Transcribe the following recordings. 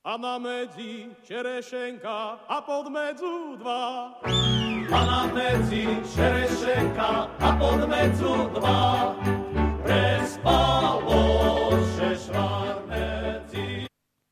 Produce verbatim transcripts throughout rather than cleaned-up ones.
a na medzi čerešenka a pod medzu dva. A na medzi čerešenka a pod medzu dva. Prespalo še švár medzi.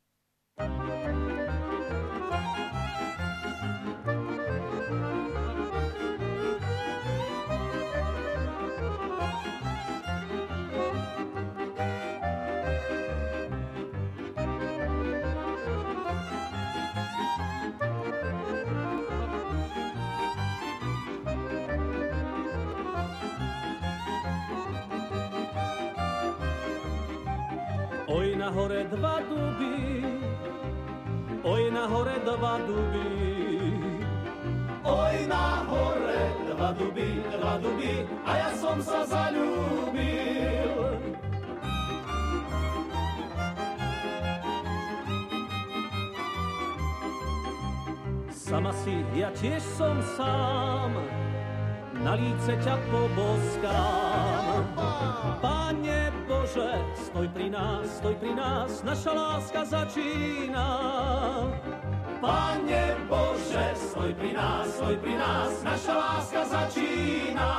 Oj na hore dva duby, oj na hore dva duby, oj na hore dva duby, dva duby, a ja som sa zaľúbil. Sama si, ja tiež som sám, na líce ťa poboskám. Pane Bože, stoj pri nás, stoj pri nás, naša láska začína. Pane Bože, stoj pri nás, stoj pri nás, naša láska začína.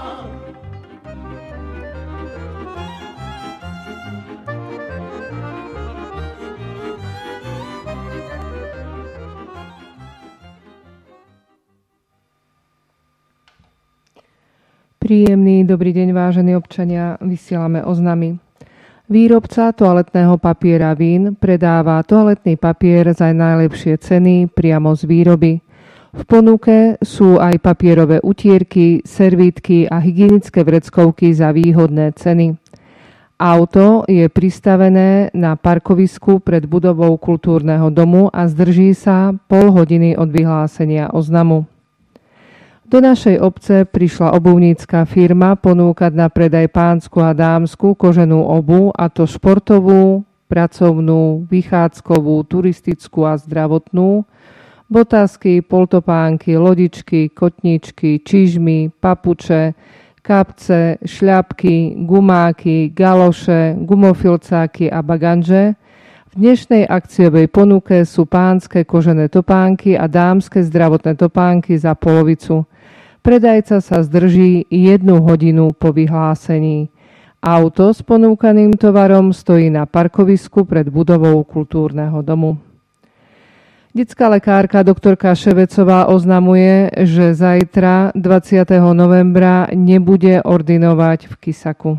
Príjemný dobrý deň, vážení občania, vysielame oznamy. Výrobca toaletného papiera Vín predáva toaletný papier za najlepšie ceny priamo z výroby. V ponuke sú aj papierové utierky, servítky a hygienické vreckovky za výhodné ceny. Auto je pristavené na parkovisku pred budovou kultúrneho domu a zdrží sa pol hodiny od vyhlásenia oznamu. Do našej obce prišla obuvnícka firma ponúkať na predaj pánsku a dámsku koženú obuv, a to športovú, pracovnú, vychádzkovú, turistickú a zdravotnú, botázky, poltopánky, lodičky, kotníčky, čižmy, papuče, kapce, šľapky, gumáky, galoše, gumofilcáky a baganže. V dnešnej akciovej ponuke sú pánske kožené topánky a dámske zdravotné topánky za polovicu. Predajca sa zdrží jednu hodinu po vyhlásení. Auto s ponúkaným tovarom stojí na parkovisku pred budovou kultúrneho domu. Detská lekárka doktorka Ševecová oznamuje, že zajtra dvadsiateho novembra nebude ordinovať v Kisaku.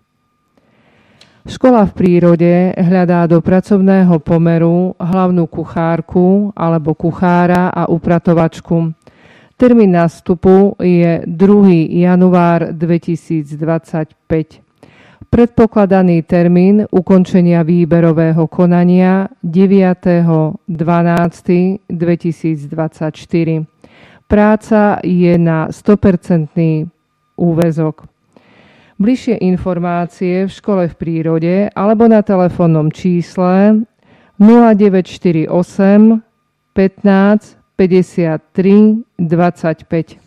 Škola v prírode hľadá do pracovného pomeru hlavnú kuchárku alebo kuchára a upratovačku. Termín nástupu je druhého januára dvetisícdvadsaťpäť. Predpokladaný termín ukončenia výberového konania deviateho dvanásteho dvetisícdvadsaťštyri. Práca je na sto percent úväzok. Bližšie informácie v škole v prírode alebo na telefónnom čísle nula deväť štyri osem pätnásť päťdesiattri dvadsaťpäť.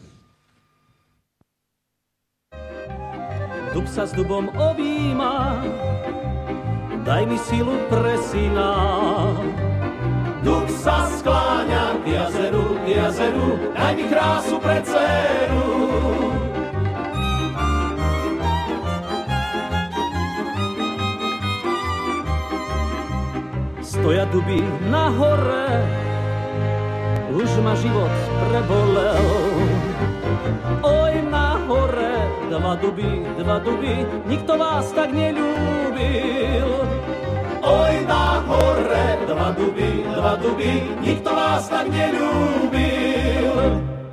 Dub sa s dubom objíma, daj mi silu pre syna. Dub sa skláňa k jazeru, k jazeru, daj mi krásu pre dceru. Stoja duby na hore, už ma život prebolel. Oj na hore, dva duby, dva duby, nikto vás tak neľúbil. Oj na hore, dva duby, dva duby, nikto vás tak neľúbil.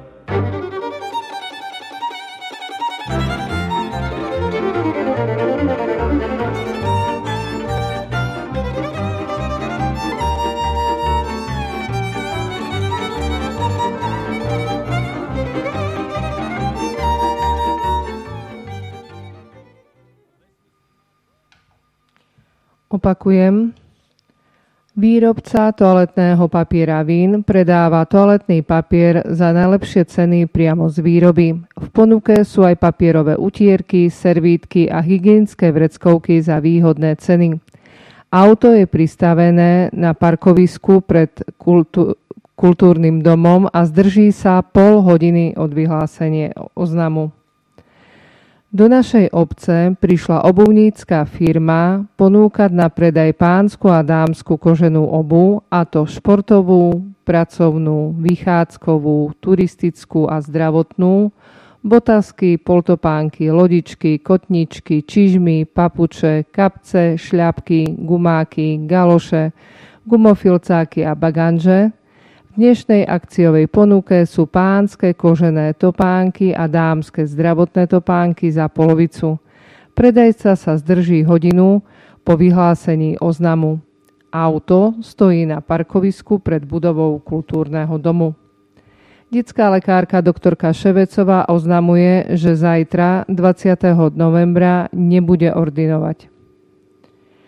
Opakujem. Výrobca toaletného papiera Vín predáva toaletný papier za najlepšie ceny priamo z výroby. V ponuke sú aj papierové utierky, servítky a hygienické vreckovky za výhodné ceny. Auto je pristavené na parkovisku pred kultu- kultúrnym domom a zdrží sa pol hodiny od vyhlásenia oznamu. Do našej obce prišla obuvnícka firma ponúkať na predaj pánsku a dámsku koženú obuv, a to športovú, pracovnú, vychádzkovú, turistickú a zdravotnú, botasky, poltopánky, lodičky, kotničky, čižmy, papuče, kapce, šľapky, gumáky, galoše, gumofilcáky a baganže. V dnešnej akciovej ponuke sú pánske kožené topánky a dámske zdravotné topánky za polovicu. Predajca sa zdrží hodinu po vyhlásení oznamu. Auto stojí na parkovisku pred budovou kultúrneho domu. Detská lekárka doktorka Ševecová oznamuje, že zajtra dvadsiateho novembra nebude ordinovať.